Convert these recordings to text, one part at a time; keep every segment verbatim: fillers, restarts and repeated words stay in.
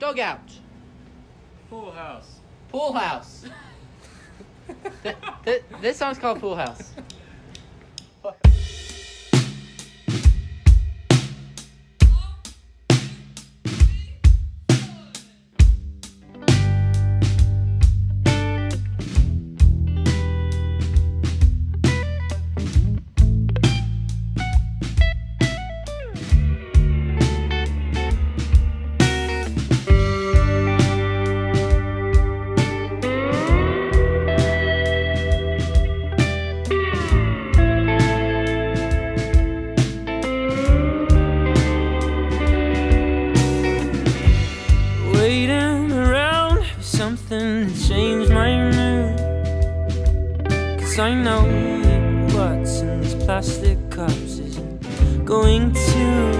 Dugout. Pool house. Pool house. th- th- this song's called Pool House. I know that what's in these plastic cups isn't going to.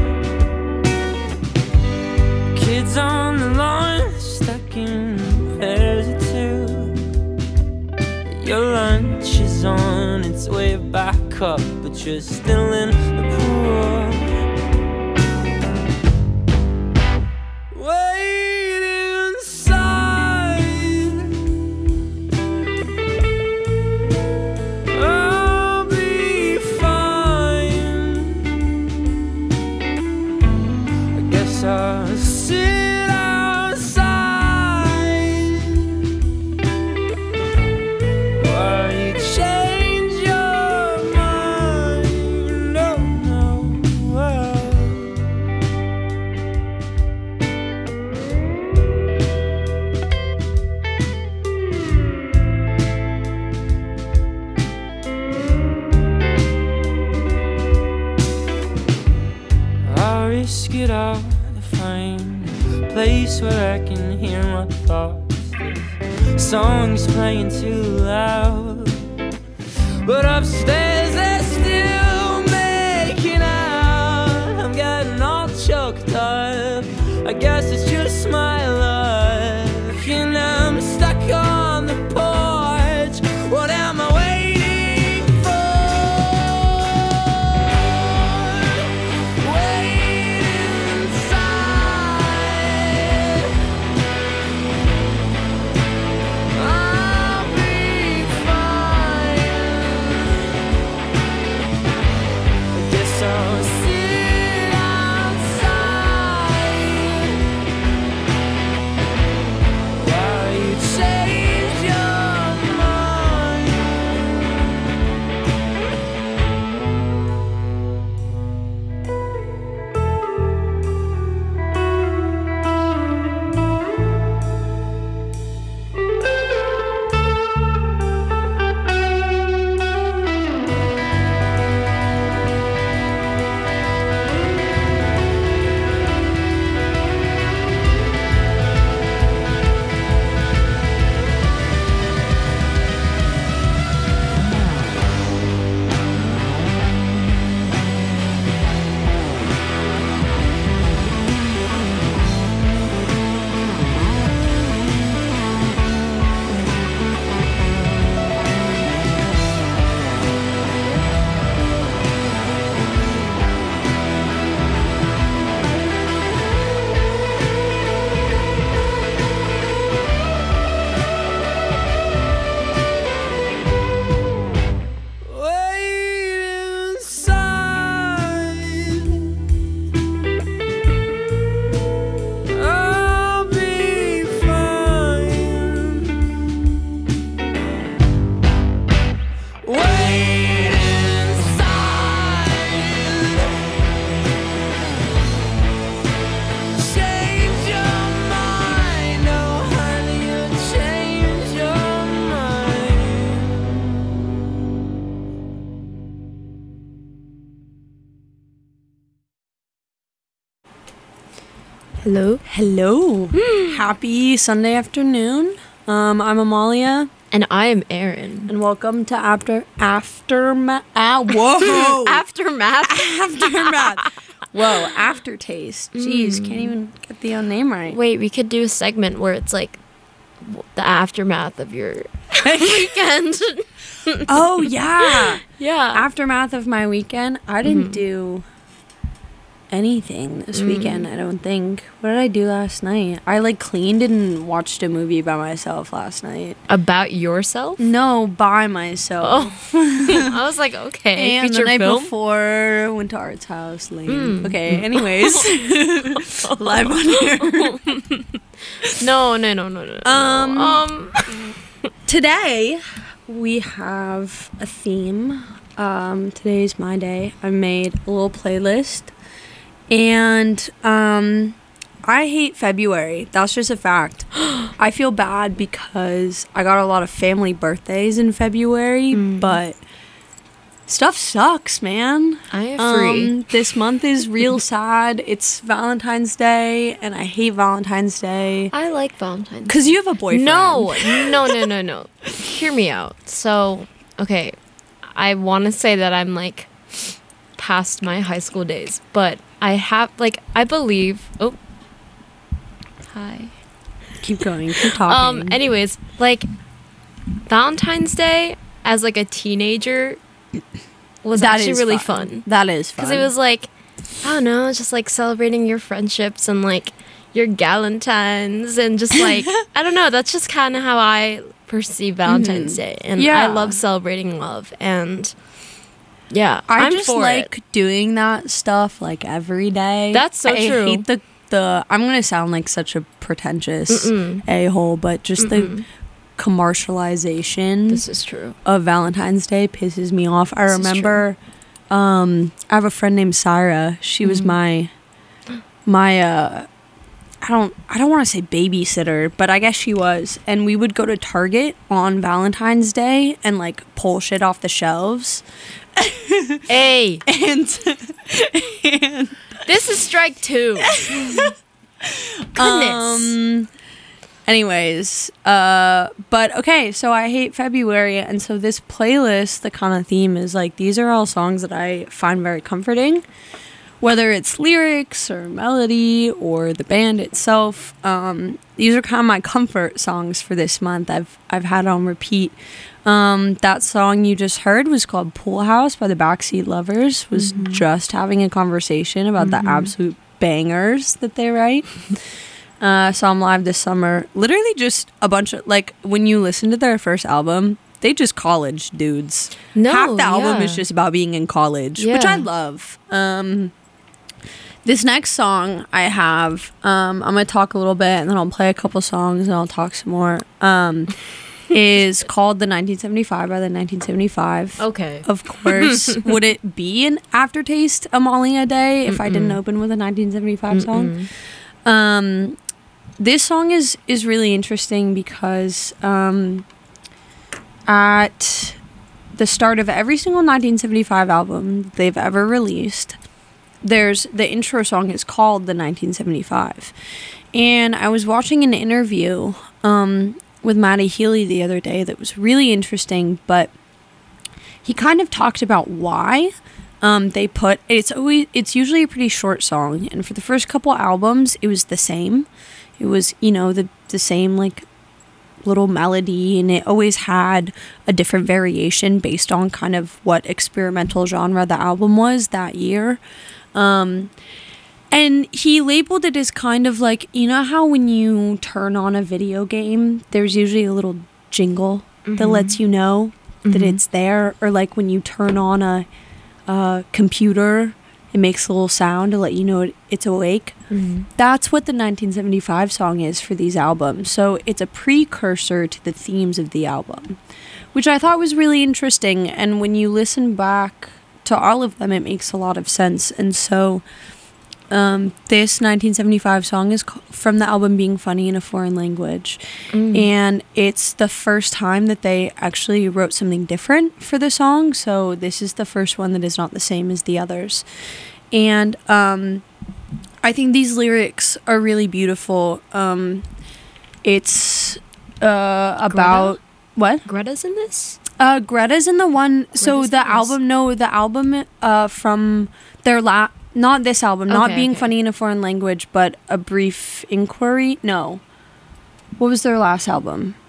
Kids on the lawn stuck in pairs of two. Your lunch is on its way back up, but you're still in the pool. Get out to find a place where I can hear my thoughts. The song's playing too loud, but upstairs they're still making out. I'm getting all choked up. I guess it's just my luck, and I'm stuck on the porch. What am I waiting for? Hello. Hello. Happy Sunday afternoon. Um, I'm Amalia. And I am Erin. And welcome to After Aftermath. Ah, whoa. Aftermath. Aftermath. Whoa, Aftertaste. Jeez, Mm. can't even get the own name right. Wait, we could do a segment where it's like w- the aftermath of your weekend. Oh, yeah. Yeah. Aftermath of my weekend. I didn't Mhm. do anything this Mm. weekend, I don't think. What did I do last night? I like cleaned and watched a movie by myself last night. About yourself? No, by myself. Oh, I was like, okay. And the feature night film? before, went to Art's house. Lame. Mm. Okay, anyways. Live on here. No, no, no, no, no. Um, no. um Today, we have a theme. Um, today's my day. I made a little playlist. And um, I hate February. That's just a fact. I feel bad because I got a lot of family birthdays in February, Mm. but stuff sucks, man. I agree. Um, this month is real sad. It's Valentine's Day, and I hate Valentine's Day. I like Valentine's. Because you have a boyfriend. No, no, no, no, no. Hear me out. So, okay, I want to say that I'm like past my high school days, but I have like I believe. Oh, hi. Keep going. Keep talking. Um. Anyways, like Valentine's Day as like a teenager was That actually is really fun. That is fun. Because it was like, I don't know, just like celebrating your friendships and like your galentines and just like, I don't know, that's just kind of how I perceive Valentine's Mhm. Day. And Yeah. I love celebrating love. And yeah, I I'm just for like it. doing that stuff like every day. That's so I true. hate the the. I'm gonna sound like such a pretentious Mm-mm. a hole, but just the Mm-mm. commercialization This is true. of Valentine's Day pisses me off. I This is remember, um, I have a friend named Syra. She was Mhm. my my. uh I don't I don't want to say babysitter, but I guess she was. And we would go to Target on Valentine's Day and like pull shit off the shelves. Hey, And, and this is strike two. Goodness. Um, anyways, uh, but okay, so I hate February, and so this playlist, the kind of theme is like these are all songs that I find very comforting, whether it's lyrics or melody or the band itself. Um, these are kind of my comfort songs for this month. I've I've had on repeat. Um, that song you just heard was called Pool House by the Backseat Lovers. Was Mhm. just having a conversation about Mhm. the absolute bangers that they write. Uh, saw them live this summer. Literally just a bunch of, like, when you listen to their first album, they just college dudes. No, Half the album yeah. is just about being in college, which I Yeah. love. Um, this next song I have, um, I'm going to talk a little bit and then I'll play a couple songs and I'll talk some more, um, is called The nineteen seventy-five by the nineteen seventy-five. Okay. Of course. Would it be an aftertaste a Molly a day if I didn't Mm-mm. open with a nineteen seventy-five song? Mm-mm. Um, this song is is really interesting because um, at the start of every single nineteen seventy-five album they've ever released, there's the intro song is called The nineteen seventy-five. And I was watching an interview um, with Matty Healy the other day that was really interesting, but he kind of talked about why um, they put it's always it's usually a pretty short song, and for the first couple albums it was the same. It was, you know, the the same like little melody, and it always had a different variation based on kind of what experimental genre the album was that year. Um, and he labeled it as kind of like, you know how when you turn on a video game, there's usually a little jingle that Mhm. lets you know that Mhm. it's there, or like when you turn on a, a computer, it makes a little sound to let you know it, it's awake. Mhm. That's what the nineteen seventy-five song is for these albums. So it's a precursor to the themes of the album, which I thought was really interesting. And when you listen back to all of them, it makes a lot of sense. And so um, this nineteen seventy-five song is ca- from the album Being Funny in a Foreign Language. Mm. And it's the first time that they actually wrote something different for the song. So this is the first one that is not the same as the others. And um, I think these lyrics are really beautiful. Um, it's uh, about what? Greta's in this? Uh, Greta's in the one. So Greta's the in this? album, no, the album uh, from their la. Not this album. Not Okay, Being okay. Funny in a Foreign Language, but A Brief Inquiry. No. What was their last album?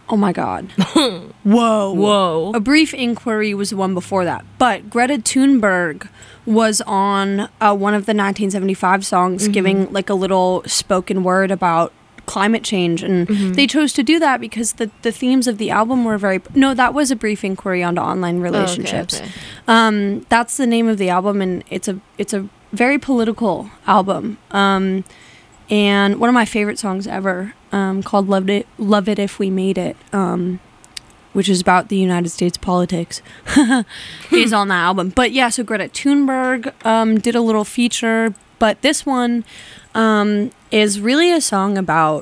Oh my God. Whoa. Whoa. A Brief Inquiry was the one before that. But Greta Thunberg was on uh, one of the nineteen seventy-five songs Mm-hmm. giving like a little spoken word about climate change. And Mm-hmm. they chose to do that because the, the themes of the album were very... No, that was A Brief Inquiry onto Online Relationships. Oh, okay, okay. Um, that's the name of the album, and it's a it's a very political album. Um, and one of my favorite songs ever, um, called "Love It Love It If We Made It," um, which is about the United States politics, is on that album. But yeah, so Greta Thunberg um, did a little feature, but this one um, is really a song about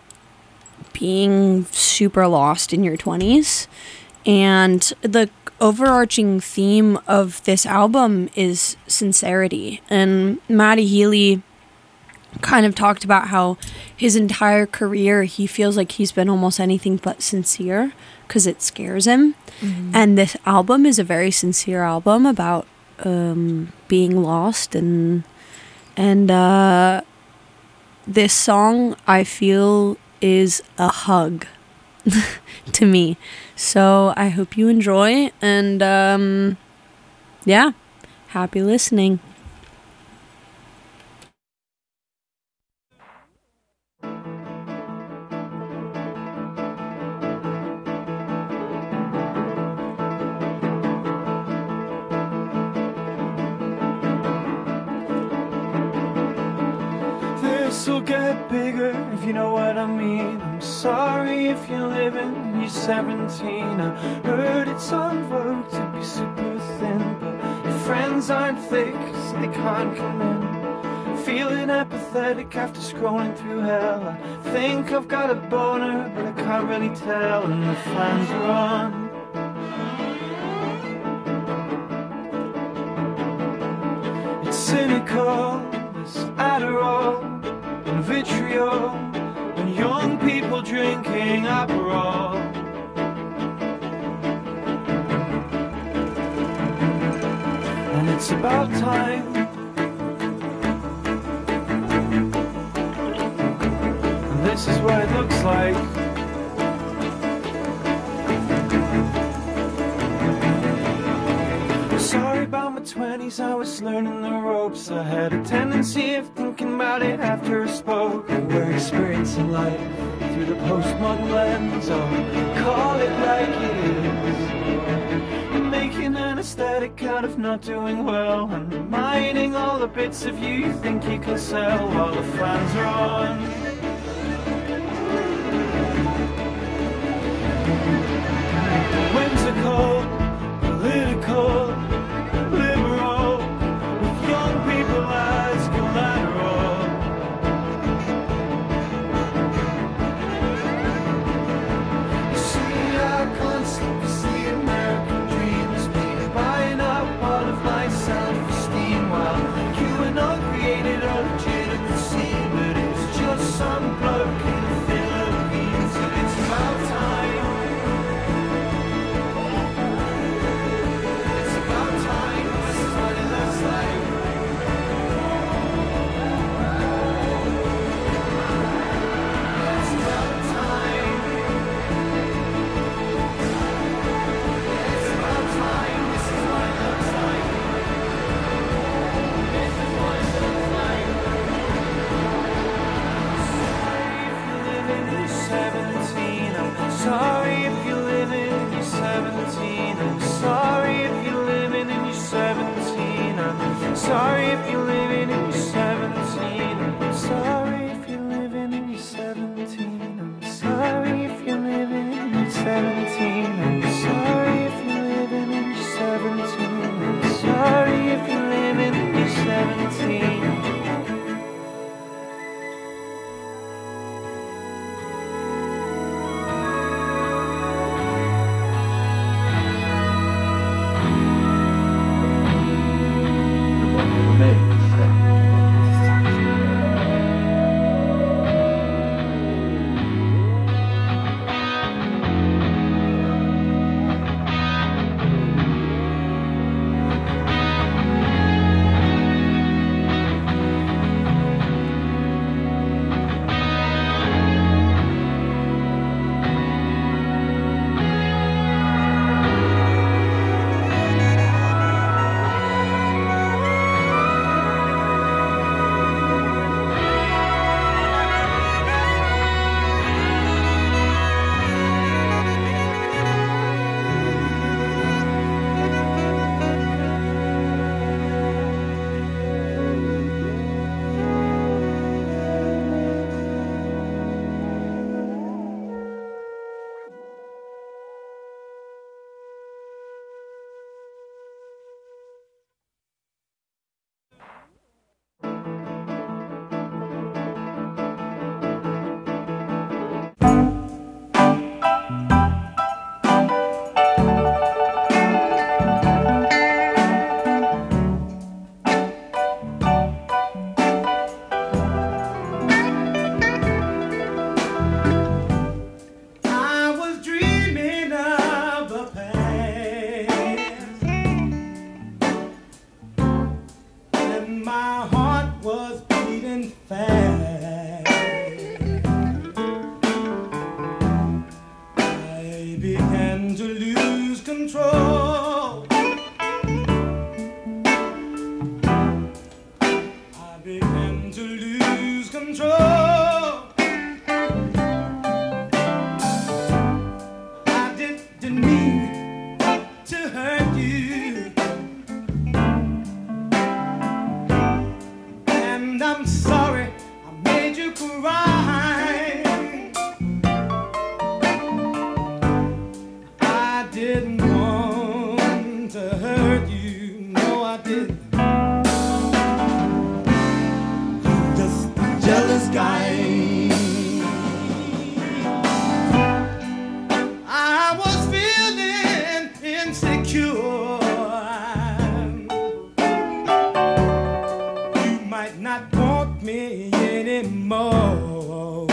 being super lost in your twenties, and the overarching theme of this album is sincerity. And Matty Healy kind of talked about how his entire career he feels like he's been almost anything but sincere because it scares him. Mm-hmm. And this album is a very sincere album about um, being lost, and and uh, this song I feel is a hug to me. So I hope you enjoy, and um, yeah, happy listening. This'll get bigger if you know what I mean. I'm sorry if you're living and you're seventeen. I heard it's on vogue to be super thin, but your friends aren't thick so they can't come in. Feeling apathetic after scrolling through hell. I think I've got a boner but I can't really tell, and the fans are on. It's cynical, this Adderall and vitriol, and young people drinking Aperol. And it's about time. And this is what it looks like. Sorry about my twenties, I was learning the ropes. I had a tendency of thinking about it after I spoke. And we're experiencing life through the postmodern lens. Oh, call it like it is. You're making an aesthetic out of not doing well, and mining all the bits of you you think you can sell while the fans are on. Whimsical, political, liberal, with young people as collateral. You see, I constantly see American dreams being buying up all of my self-esteem, while you and I created a legitimacy, but it's just some bloke in the Philippines, and it's about time. Sorry if you're living and you're seventeen. I'm sorry if you're living and you're seventeen. I'm sorry if you're living and you're seventeen. I'm sorry if you're living and you're seventeen. I'm sorry if you're living and you're seventeen. I'm sorry if you're living and you're seventeen. I'm sorry if you're living and you're seventeen. want to hurt you. No, I didn't. I'm just a jealous guy. I was feeling insecure. You might not want me anymore.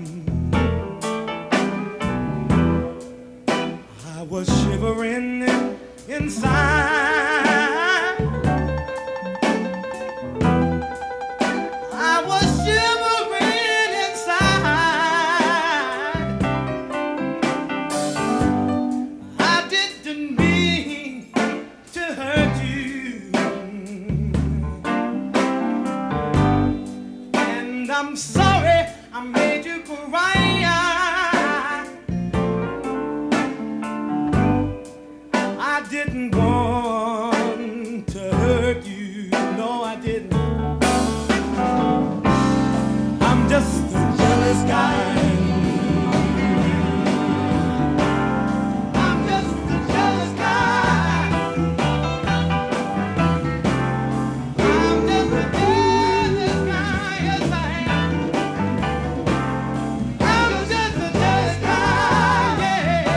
I was shivering inside. I was shivering inside. I didn't mean to hurt you, and I'm sorry I made you cry. I didn't want to hurt you, no I didn't. I'm just a jealous guy. I'm just a jealous guy. I'm just a jealous guy, yes I am. I'm just a jealous guy, yeah.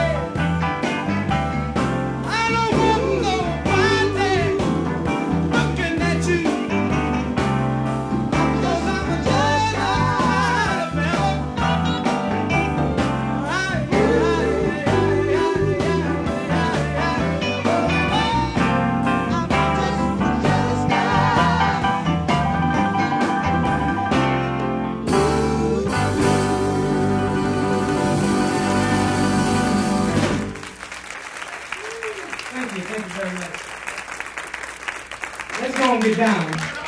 I don't want nobody looking at you, 'cause I'm a jealous fella. I, I, I, I'm just a jealous guy. Thank you, thank you very much. Let's go and get down.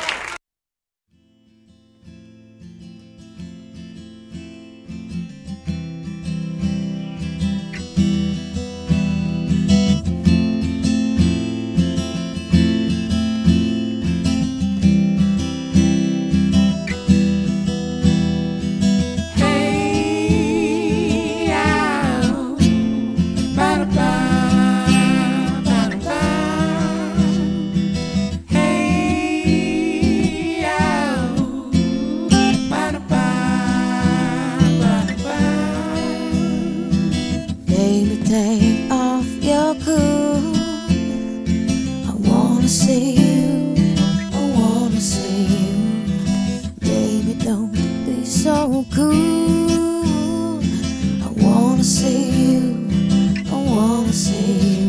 Hey, ow, ba-da-ba, ba-da-ba. Hey, ow, ba-da-ba, ba-da-ba. Baby, take off your coat. I wanna see you, I wanna see you. Baby, don't be so cool. I wanna see you, I wanna see you.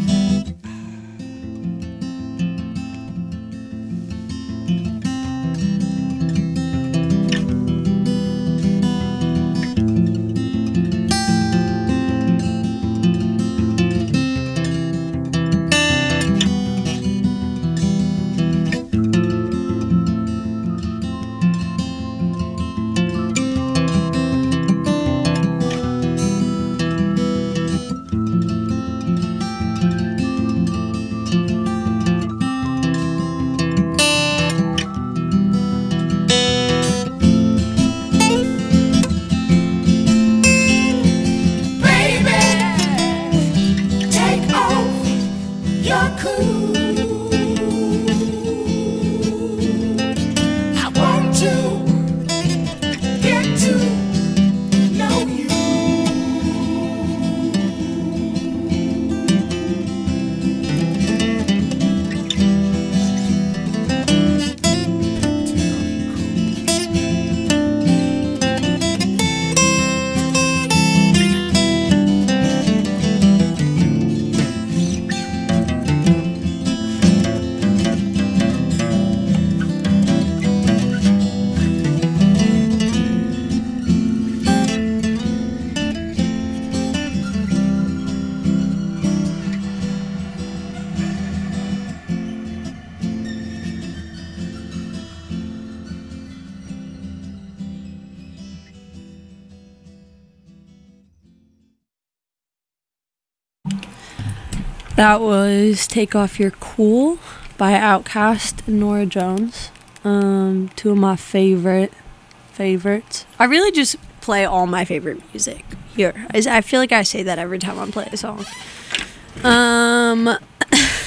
That was Take Off Your Cool by Outkast and Norah Jones. Um, two of my favorite favorites. I really just play all my favorite music here. I I feel like I say that every time I play a song. Um,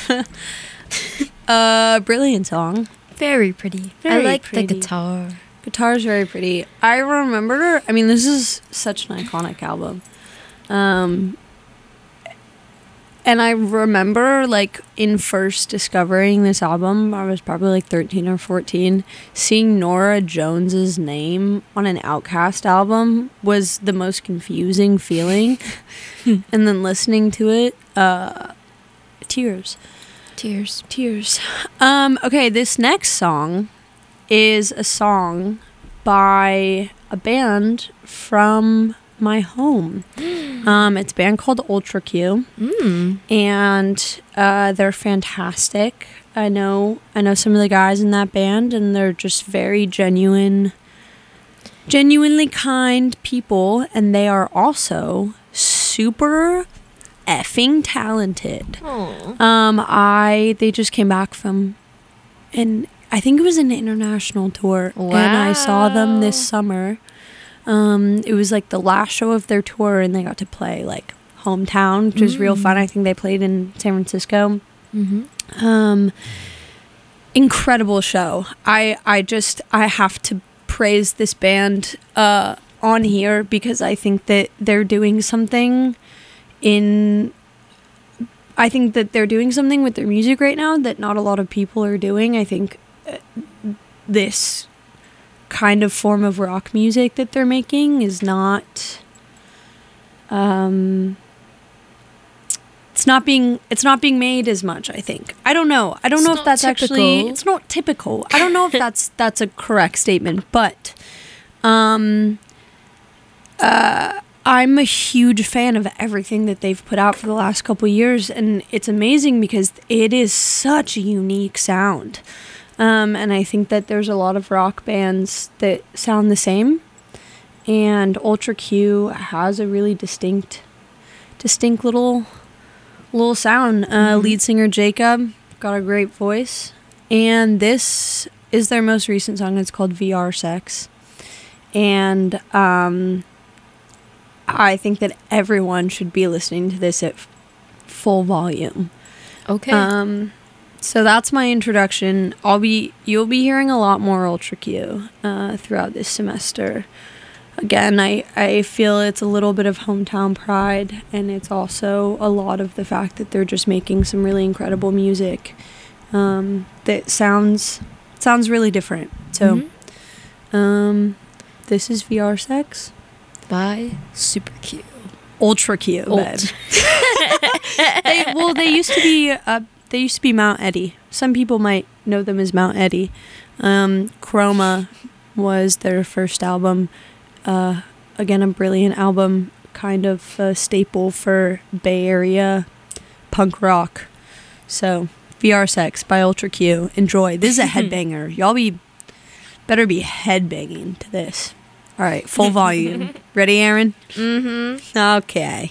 uh, brilliant song. Very pretty. I Very like pretty. the guitar. Guitar's very pretty. I remember, I mean, this is such an iconic album. Um, and I remember, like, in first discovering this album, I was probably like thirteen or fourteen, seeing Norah Jones's name on an Outkast album was the most confusing feeling. And then listening to it, uh, tears. Tears. Tears. Um, okay, this next song is a song by a band from my home. Um, it's a band called Ultra Q, Mm. and uh, they're fantastic. I know, I know some of the guys in that band, and they're just very genuine, genuinely kind people, and they are also super effing talented. Oh. Um, I they just came back from, and I think it was an international tour, and I saw them this Wow. summer. Um, it was like the last show of their tour, and they got to play like hometown, which was real fun. I think they played in San Francisco. Mm-hmm. Um, incredible show. I I just I have to praise this band uh on here because I think that they're doing something in I think that they're doing something with their music right now that not a lot of people are doing. I think uh, this kind of form of rock music that they're making is not um it's not being it's not being made as much, I think. I don't know. I don't It's know if not that's actually typical. it's not typical. I don't know if that's that's a correct statement, but um uh I'm a huge fan of everything that they've put out for the last couple years, and it's amazing because it is such a unique sound. Um, and I think that there's a lot of rock bands that sound the same, and Ultra Q has a really distinct, distinct little, little sound. Uh, lead singer Jacob got a great voice, and this is their most recent song. It's called V R Sex, and um. I think that everyone should be listening to this at f- full volume. Okay. Um, so that's my introduction. I'll be you'll be hearing a lot more Ultra Q uh, throughout this semester. Again, I, I feel it's a little bit of hometown pride, and it's also a lot of the fact that they're just making some really incredible music um, that sounds sounds really different. So, Mhm. um, this is V R Sex. By Super Q. Ultra Q, Ult. babe. they, well, they used to be uh, they used to be Mount Eddie. Some people might know them as Mount Eddie. Um, Chroma was their first album. Uh, again, a brilliant album, kind of a staple for Bay Area punk rock. So, V R Sex by Ultra Q. Enjoy. This is a headbanger. Y'all be better be headbanging to this. All right, full volume. Ready, Aaron? Mm-hmm. Okay.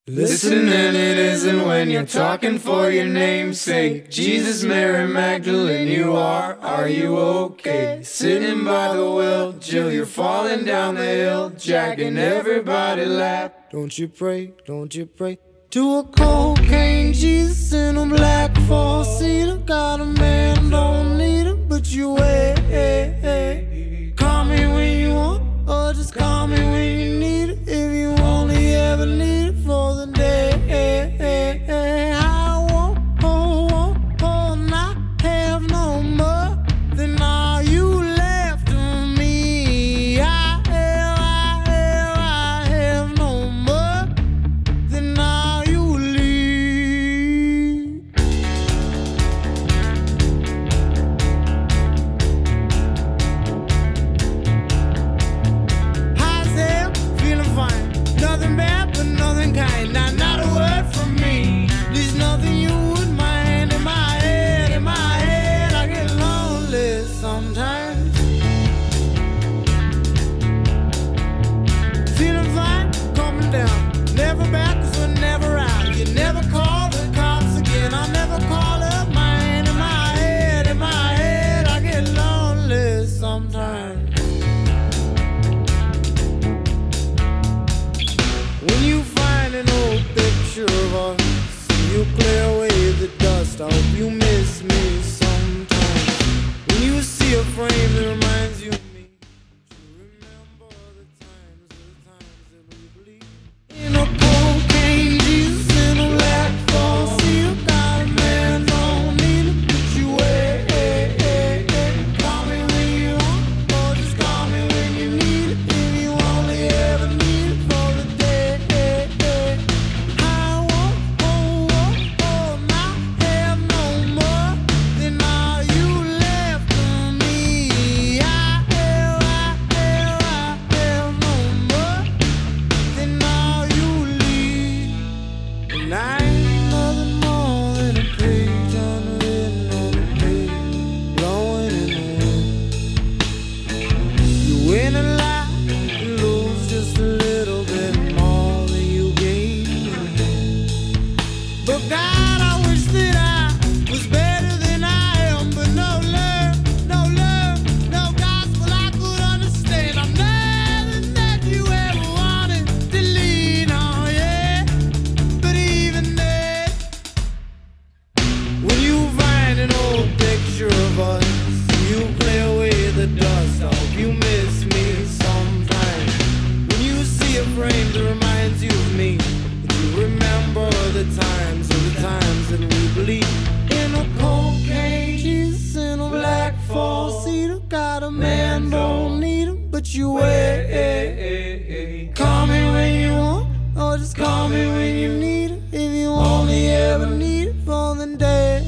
Listening it isn't when you're talking for your name's sake. Jesus, Mary Magdalene, you are, are you okay? Sitting by the well, Jill, you're falling down the hill. Jack and everybody laugh. Don't you pray, don't you pray to a cocaine Jesus in a black four-seater. Got a man, don't need him, but you wait. Call me when you want, or just call me when you need it. If you only ever need it for the day. I won't, oh, oh, oh, not have no more than all you left of me. I have, I have, I have no more than all you leave. How's hell? Feeling fine. Nothing bad, but nothing kind. Not, not a word from me. There's nothing you would mind. In my head, in my head, I get lonely sometimes. Feeling fine, coming down. Never back, cause we're never out. You never call the cops again. I'll never call up mine. In my head, in my head, I get lonely sometimes. When you find an old picture of us, you clear away the dust. I hope you miss me sometimes. When you see a frame that reminds you of me, you remember the times, the times that we believed in a cocaine Jesus in a black four-seater. Got a man, don't need it, but you wait. Call me when you want, or just call me when you need it. If you only ever need it for the day. I won't, oh, oh, oh, not have no more than all you left of me. I have, I have, I have no more than all you leave. And I ain't nothing more than a page unwritten on a page, blowing in the wind. You win a lot, you lose just a little bit more than you gave me. But God, I wish that I was better than I am. But no love, no love, no gospel I could understand. I'm nothing that you ever wanted to lean on, yeah. But even then, when you find an old picture of us, you clear away the dust. I hope you miss me sometime. When you see a frame that reminds you of me, that you remember the times, of the times that we believed in a cocaine Jesus in a black four-seater. Got a man, don't need him, but you wait. Call me when you want, or just call me when you need it. If you only ever need it for the day.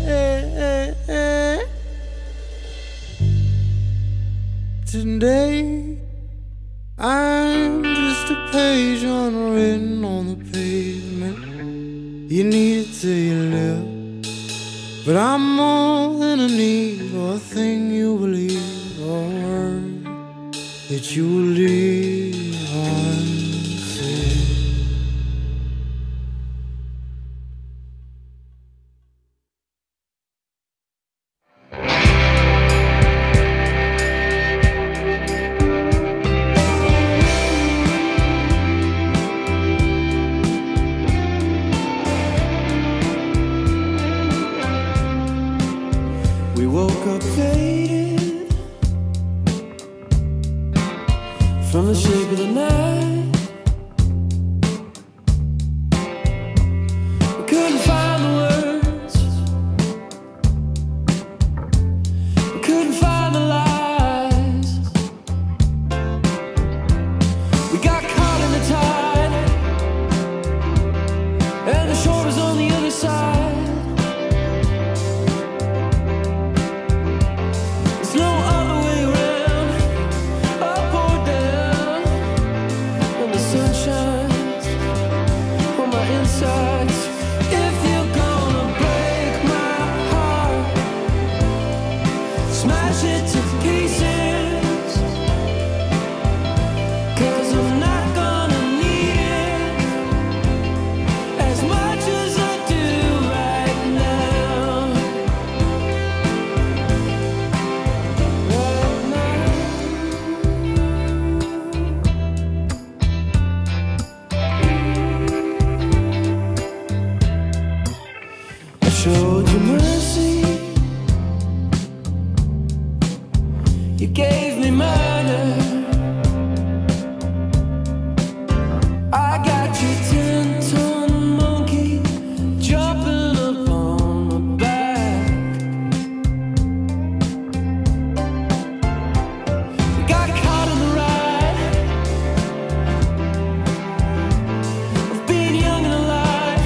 Today, I'm just a page unwritten on the pavement. You need it till you live, but I'm more than a need or a thing you believe or a word that you leave unsaid. We woke up faded from the shape of the night. We couldn't find the words, we couldn't find the lies. We got caught in the tide, and the shore was on the other side. There's no other way around, up or down. When the sun shines on my insides, if you're gonna break my heart, smash it to pieces. 'Cause I'm not gonna need it You gave me murder. I got you ten-ton monkey jumping up on my back. We got caught in the ride of being young and alive.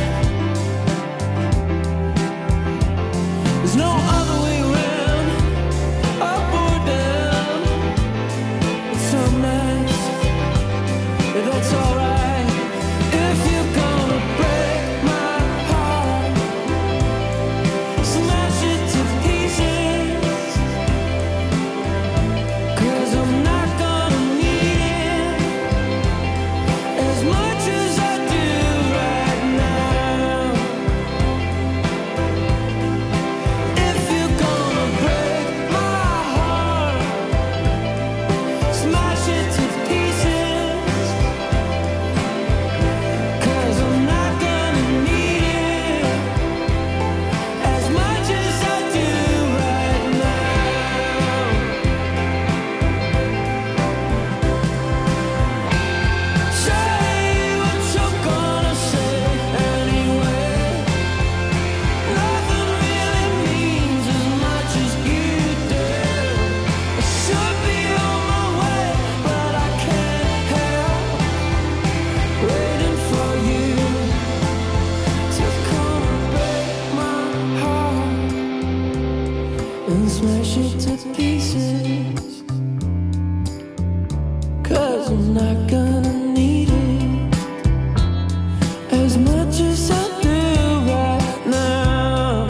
There's no other way around, up or down. But some nights, yeah, that's alright. If you're gonna break my heart, smash it to pieces. 'Cause I'm not gonna need it as much as I do right now. If you're gonna break my heart, smash it to pieces. 'Cause I'm not gonna need it as much as I do right now. Say what you're gonna say anyway. Nothing really means as much as you do. I should be on my way, but I can't help waiting for you to come and break my heart and smash it to pieces. 'Cause I'm not gonna need it as much as I do right now.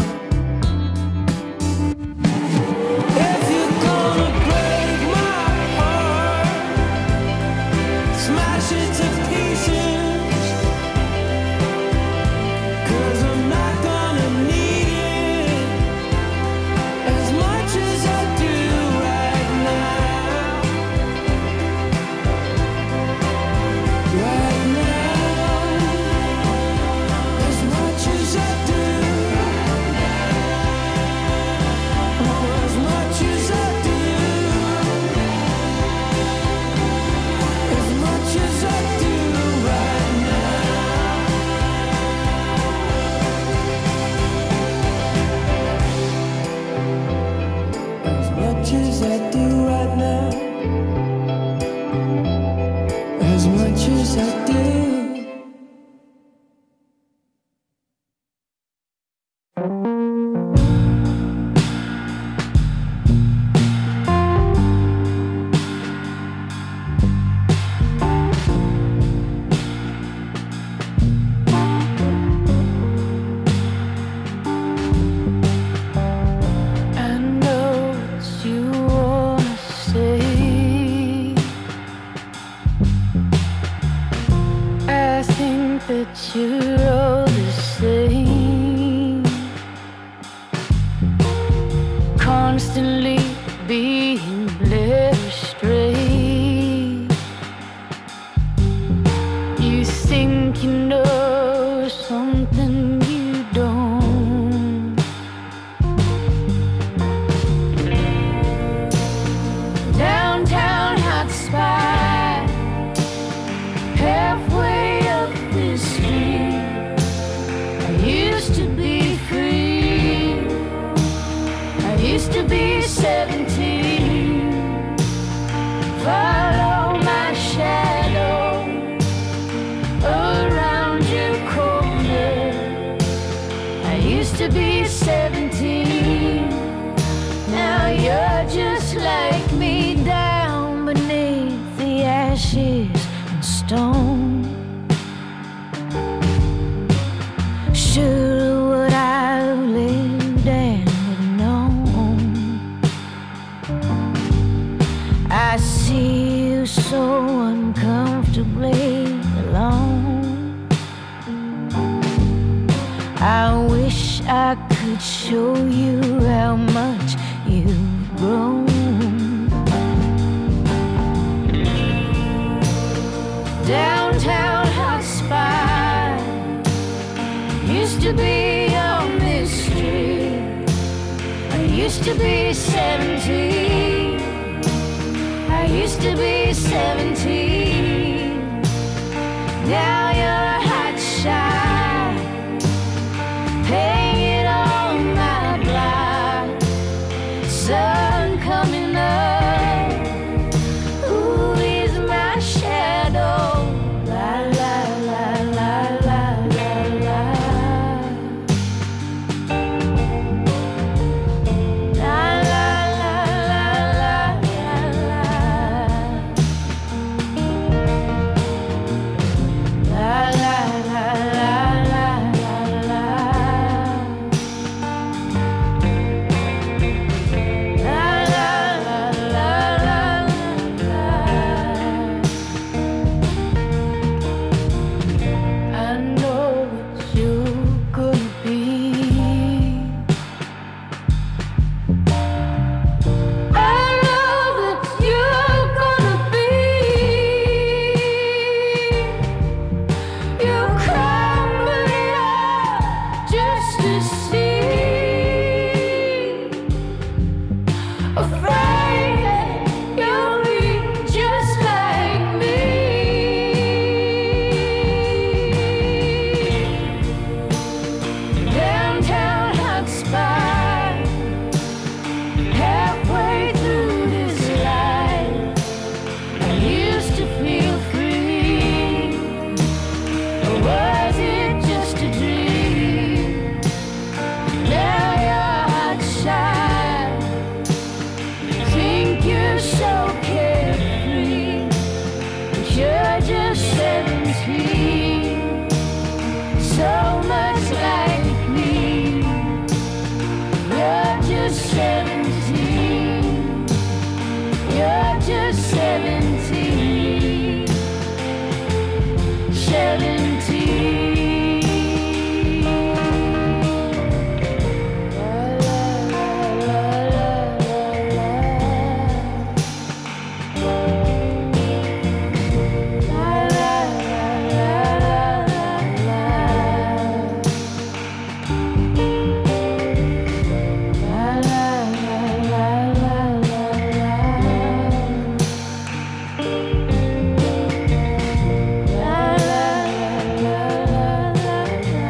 If you're gonna break my heart, smash it to pieces. 'Cause I'm not gonna need it as much as I do right now. Right now, as much as I do. Oh, as much as I do. As much as I do right now. As much as I do right now. As much as I do. I know what you wanna say. I think that you're all the same. Constantly being led astray. You think you know something you don't. Downtown hot spot, halfway up this street. I used to be free. I used to be seventeen. Follow my shadow around your corner. I used to be seventeen. Now you're just like me, down beneath the ashes and stone. Sure would I lived and have known. I see you so uncomfortably alone. I wish I could show you how much you've grown. Downtown hot spot used to be a mystery. I used to be seventeen. Used to be seventeen. Now you're a hot shot, hanging on my block. Sun coming up. Ooh, he's my shadow. La la la la la la la. La la la la la la la. La la la la la la la. La la la la la la. I know what you're gonna be. I know that you're gonna be. You crumble it all just to see. Afraid that you'll be just like me. Downtown hotspot, halfway through this life, I used to feel free. Or was it just a dream? Now you're a hot shot. Think you're so carefree, but you're just seventeen. So much like me. You're just seventeen. You're just seventeen. Seventeen. La la la la la la. La la la la la la. La la la la la la la. La la la la la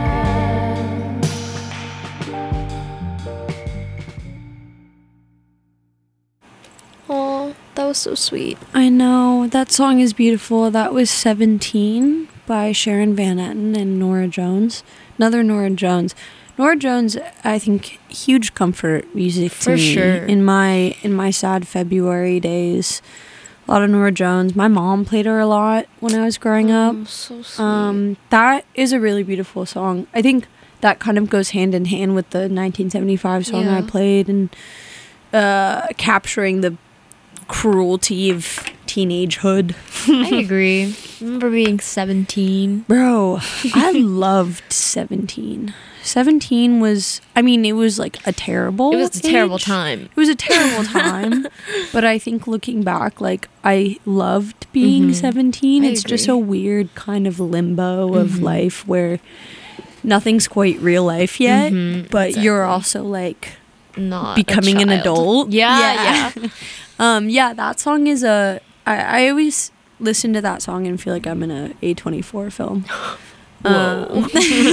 Oh, that was so sweet. I know. That song is beautiful. That was seventeen by Sharon Van Etten and Nora Jones. Another Nora Jones. Nora Jones, I think, huge comfort music to For me. sure. In my in my sad February days. A lot of Nora Jones. My mom played her a lot when I was growing up. Oh, so sweet. Um, that is a really beautiful song. I think that kind of goes hand in hand with the nineteen seventy-five song I Yeah. played, and uh, capturing the cruelty of teenagehood. I agree. Remember being seventeen? Bro, I loved seventeen. seventeen was, I mean, it was like a terrible It was a terrible age. time. It was a terrible time. But I think looking back, like, I loved being Mhm. seventeen. I It's just agree. a weird kind of limbo of Mhm. life where nothing's quite real life yet, Mhm, but you're exactly. also like Not a becoming an child. adult. Yeah, yeah. um, yeah, that song is a. I, I always listen to that song and feel like I'm in a A twenty-four film. Whoa. Um,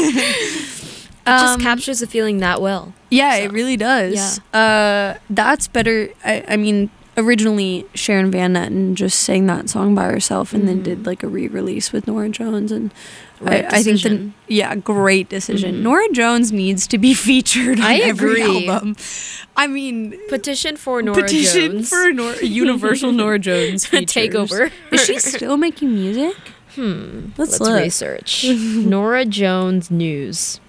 It just um, captures the feeling that well. Yeah, So, it really does. Uh, that's better. I, I mean, originally Sharon Van Etten just sang that song by herself and then Mhm. did like a re-release with Nora Jones, and Right I, I think the decision. yeah, great decision. Mhm. Nora Jones needs to be featured on I every agree. album. I mean, Petition for Nora petition Jones. for Nora, Universal Nora Jones features. Takeover. Is she still making music? Hmm. Let's Let's, look. research. Nora Jones news.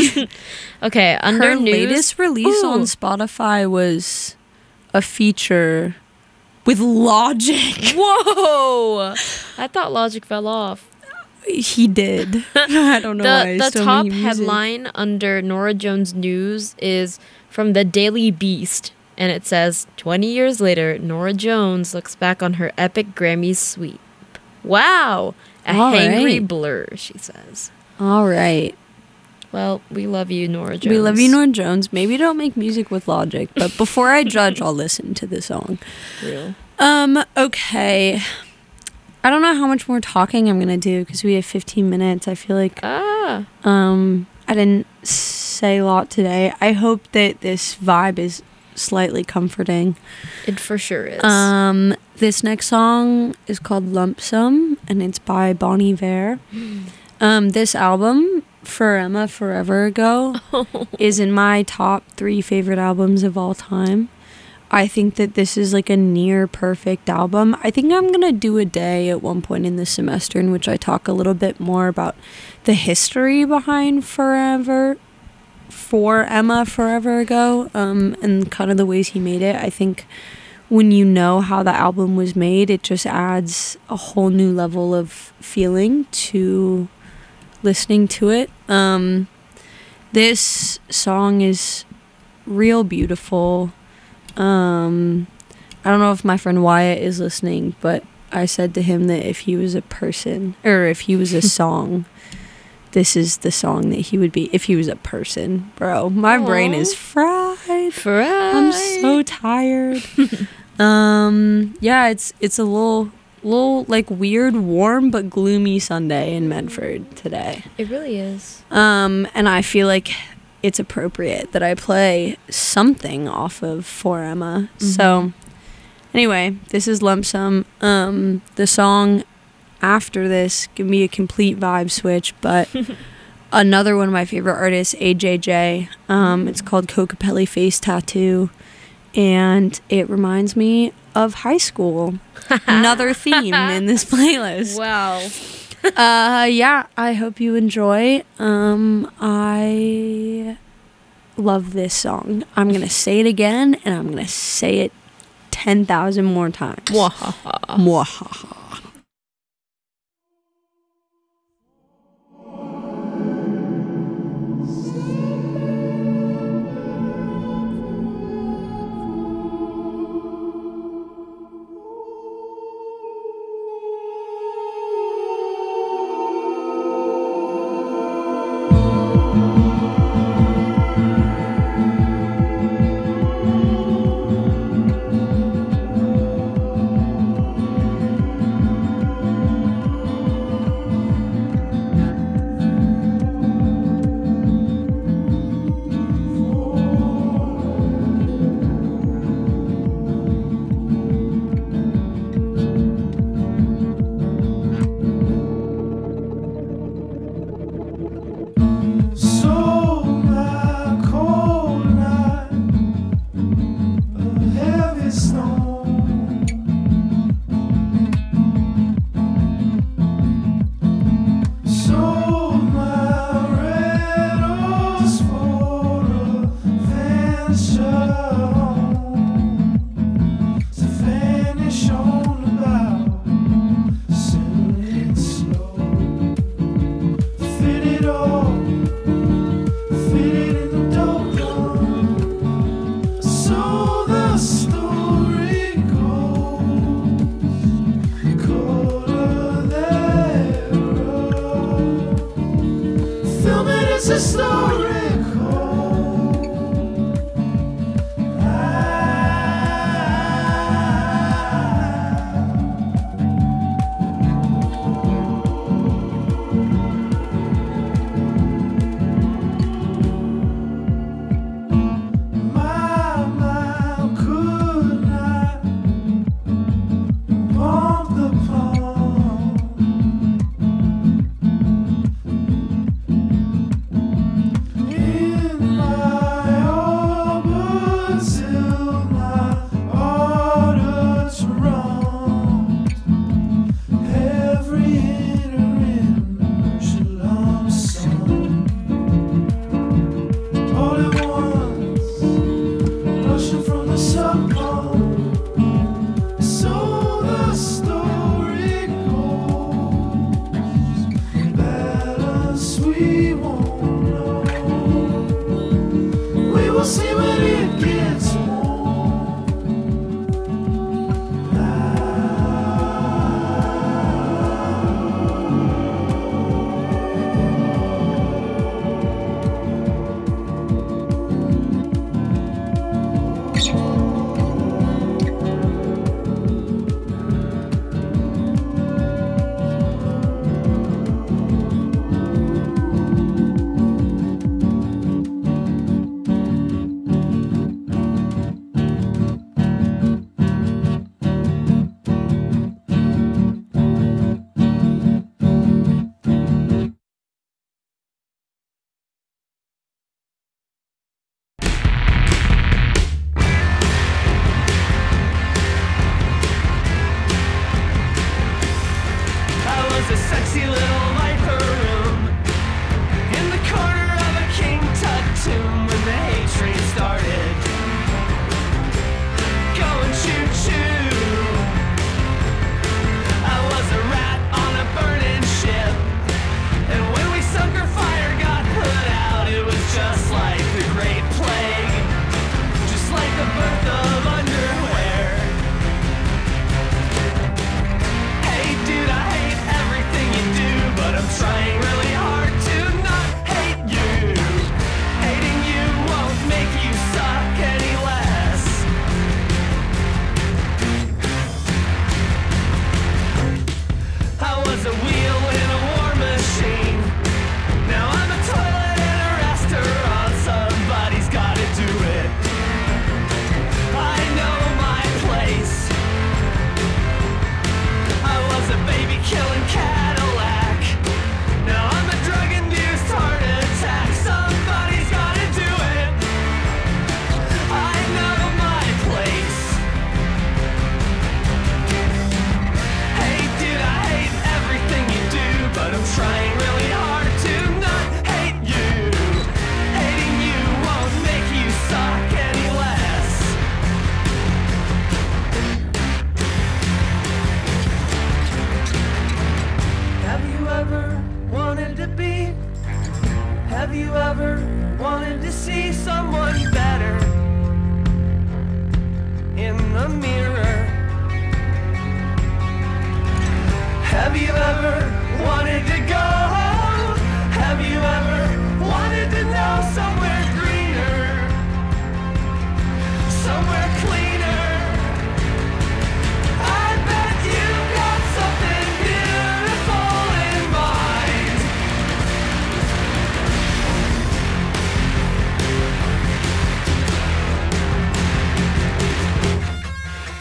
Okay, under Her news. latest release Ooh. on Spotify was a feature with Logic. Whoa! I thought Logic fell off. He did. I don't know why. The he's the still top making music. headline under Nora Jones news is from the Daily Beast, and it says twenty years later, Nora Jones looks back on her epic Grammy sweep. Wow, a All hangry right. blur, she says. All right. Well, we love you, Nora Jones. We love you, Nora Jones. Maybe don't make music with Logic, but before I judge, I'll listen to the song. Real. Um, okay. I don't know how much more talking I'm gonna do because we have fifteen minutes. I feel like Ah. um I didn't say a lot today. I hope that this vibe is slightly comforting. It for sure is. Um, this next song is called Lump Sum, and it's by Bon Iver. Um, this album, For Emma Forever Ago, is in my top three favorite albums of all time. I think that this is like a near perfect album. I think I'm gonna do a day at one point in the semester in which I talk a little bit more about the history behind Forever, for Emma Forever Ago, um, and kind of the ways he made it. I think when you know how the album was made, it just adds a whole new level of feeling to listening to it. Um, this song is real beautiful. Um, I don't know if my friend Wyatt is listening, but I said to him that if he was a person, or if he was a song, this is the song that he would be if he was a person. Bro, my brain is fried. Fried. I'm so tired. um, yeah, it's it's a little little like weird, warm but gloomy Sunday in Medford today. It really is. Um, and I feel like it's appropriate that I play something off of For Emma. Mm-hmm. So anyway, this is Lump Sum. Um, the song after this give me a complete vibe switch, but another one of my favorite artists, A J J. Um, it's called Cocapelli Face Tattoo, and it reminds me of high school. Another theme in this playlist. Wow. uh yeah, I hope you enjoy. um I love this song. I'm gonna say it again, and I'm gonna say it ten thousand more times. Mwahaha. Mwahaha. So my cold night, a heavy stone. So my red rose for a venture home, to vanish on the bow, sailing slow. Fit it all. Fit in the dope. So the story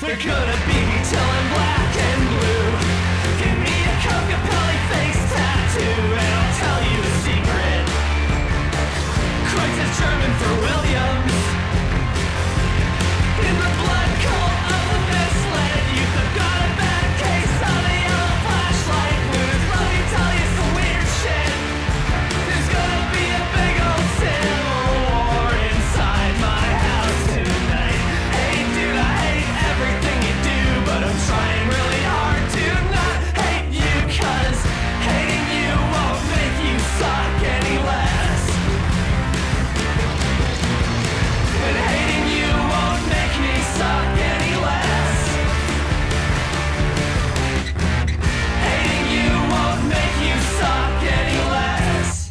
They're gonna beat me till I'm black and blue. Give me a Coca-Cola face tattoo, and I'll tell you a secret. Kreuz is German for Williams. In the blood cult of the misled youth, I've got a bad case of the yellow flashlight blues. Let me tell you some weird shit. There's gonna be a big old civil war inside my house tonight. Hey dude, I hate everything you do, but I'm trying really hard to not hate you, 'cause hating you won't make you suck any less. And hating you won't make me suck any less. Hating you won't make you suck any less.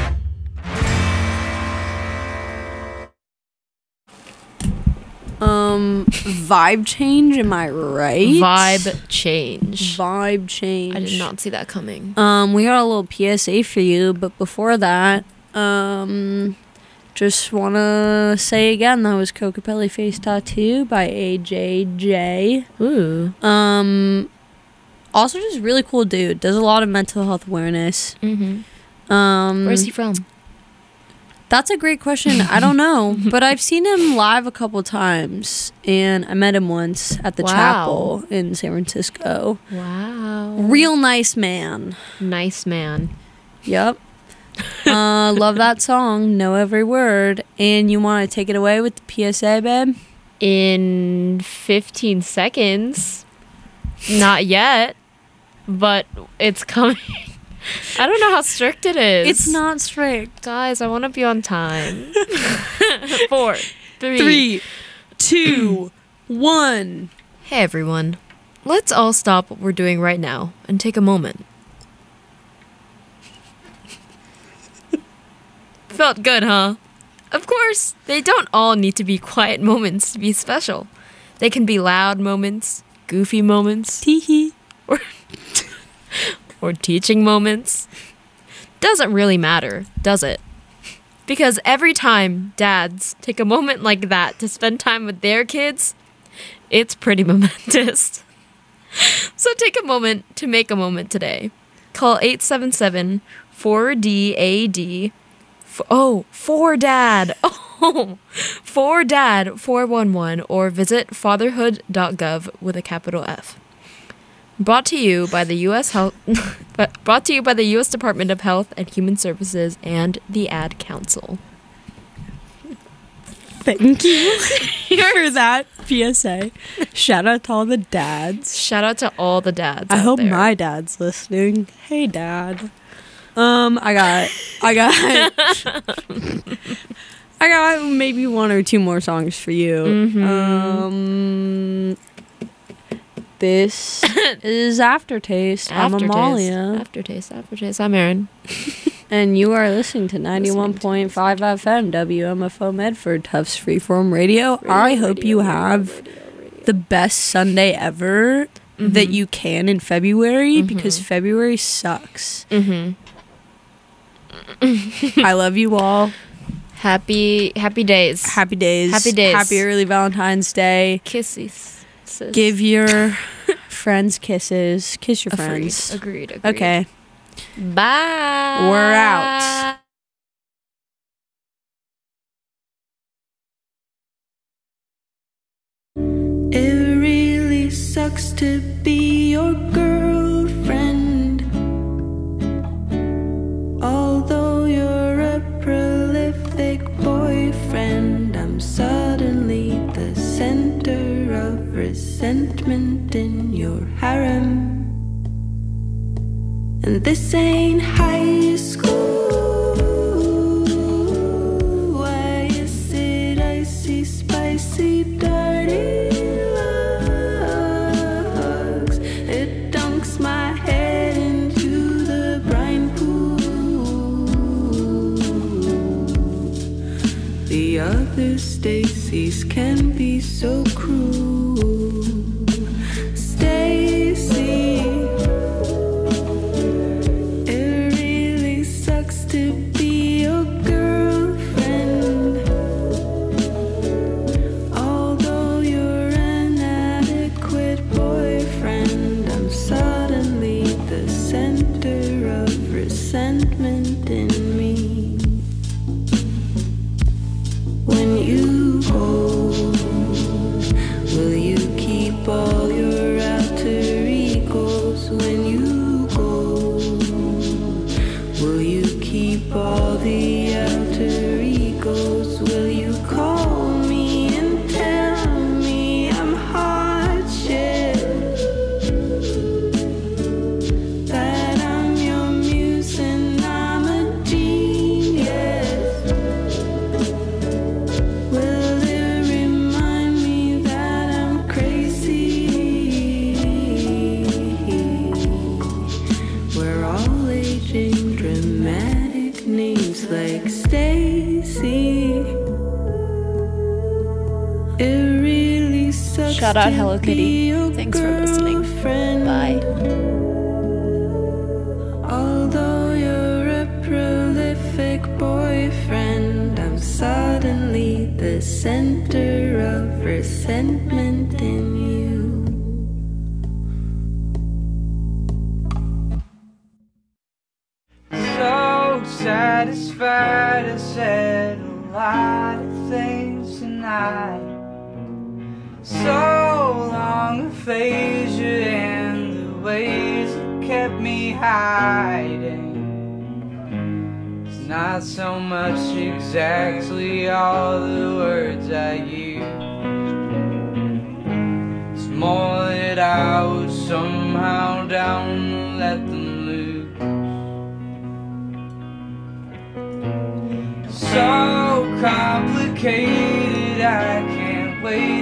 Um, vibe change. Am I right? Vibe change. Vibe change. I did not see that coming. Um, we got a little P S A for you, but before that, um, just wanna say again that was Coca-Cola Face Tattoo by A J J. Ooh. Um, also just really cool dude. Does a lot of mental health awareness. Mm-hmm. Um, Where's he from? That's a great question. I don't know, but I've seen him live a couple times, and I met him once at the Wow. chapel in San Francisco. Wow. Real nice man. Nice man. Yep. Uh, love that song. Know every word. And you want to take it away with the P S A, babe? In fifteen seconds. Not yet, but it's coming. I don't know how strict it is. It's not strict. Guys, I want to be on time. Four, three. Three, two, one. Hey everyone. Let's all stop what we're doing right now and take a moment. Felt good, huh? Of course, they don't all need to be quiet moments to be special. They can be loud moments, goofy moments, Teehee. or or teaching moments. Doesn't really matter, does it? Because every time dads take a moment like that to spend time with their kids, it's pretty momentous. So take a moment to make a moment today. Call eight seven seven four D A D. F- oh, for dad. Oh, for dad four one one, or visit fatherhood dot gov with a capital F. Brought to you by the U S Health but brought to you by the U S Department of Health and Human Services and the Ad Council. Thank you for that P S A. Shout out to all the dads. Shout out to all the dads. I out hope there. my dad's listening. Hey, dad. Um, I got, I got, I got maybe one or two more songs for you. Mhm. Um, this is Aftertaste. I'm Aftertaste. Amalia, Aftertaste. Aftertaste. I'm Erin. and you are listening to ninety-one point five F M W M F O Medford, Tufts Freeform Radio. I hope you have the best Sunday ever that you can in February, because February sucks. Mm-hmm. I love you all. Happy happy days. Happy days. Happy days. Happy early Valentine's Day. Kisses. Sis. Give your friends kisses. Kiss your Agreed. friends. Agreed. Agreed. Okay. Bye. We're out. It really sucks to be your girlfriend. Although you're a prolific boyfriend, I'm suddenly the center of resentment in your harem. And this ain't high school. Why is it icy, spicy, dirty looks? It dunks my head into the brine pool. The other Stacys can be so cruel. Stacy, it really sucks to be your girlfriend. Although you're an addict all your alter egos when you go? Will you keep all the alter egos? Will you call me and tell me I'm hot shit? That I'm your muse and I'm a genius? Will it remind me that I'm crazy? We're all aging dramatic names like Stacy. It really sucks. Shout out to Hello be Kitty. your Thanks for listening. girlfriend. Bye. Although you're a prolific boyfriend, I'm suddenly the center of resentment in you. So satisfied, I said a lot of things tonight. So long aphasia and the ways that kept me hiding. It's not so much exactly all the words I use. It's more that I was somehow down to let them loose. So complicated, I can't wait